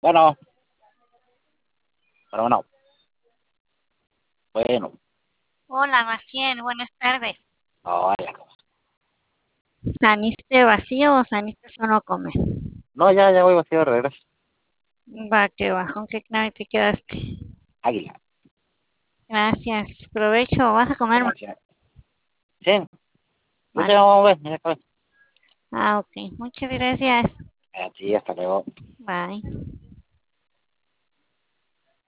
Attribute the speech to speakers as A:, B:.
A: Bueno, bueno, bueno,
B: Hola, Maciel, buenas tardes.
A: hola.
B: ¿Saliste vacío o saliste solo a comer?
A: No, ya voy vacío de regreso.
B: Va, que va, ¿con qué clave te quedaste?
A: Águila,
B: Gracias, provecho, vas a comer más.
A: gracias. Sí, pues ya
B: Vale.
A: vamos a ver, ya está.
B: Ah, ok, muchas gracias.
A: Sí, hasta luego.
B: Bye.